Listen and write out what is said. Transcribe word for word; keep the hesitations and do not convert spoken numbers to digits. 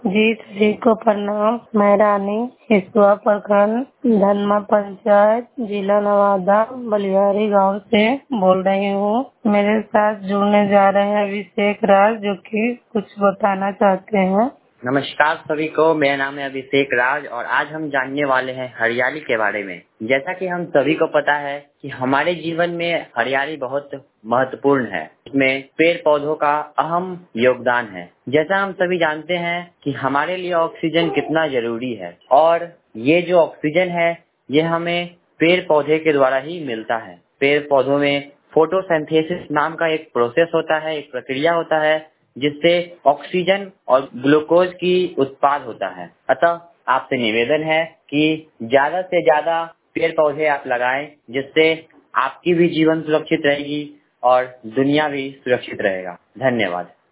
जी, सभी को प्रणाम। मैं रानी हिसुआ प्रखंड धनमा पंचायत जिला नवादा बलियारी गांव से बोल रही हूँ। मेरे साथ जुड़ने जा रहे हैं अभिषेक राज, जो कि कुछ बताना चाहते हैं। नमस्कार सभी को, मेरा नाम है अभिषेक राज और आज हम जानने वाले हैं हरियाली के बारे में। जैसा कि हम सभी को पता है कि हमारे जीवन में हरियाली बहुत महत्वपूर्ण है। इसमें पेड़ पौधों का अहम योगदान है। जैसा हम सभी जानते हैं कि हमारे लिए ऑक्सीजन कितना जरूरी है और ये जो ऑक्सीजन है ये हमें पेड़ पौधे के द्वारा ही मिलता है। पेड़ पौधों में फोटोसिंथेसिस नाम का एक प्रोसेस होता है, एक प्रक्रिया होता है जिससे ऑक्सीजन और ग्लूकोज की उत्पाद होता है। अतः आपसे निवेदन है कि ज्यादा से ज्यादा पेड़ पौधे आप लगाएं, जिससे आपकी भी जीवन सुरक्षित रहेगी और दुनिया भी सुरक्षित रहेगा। धन्यवाद।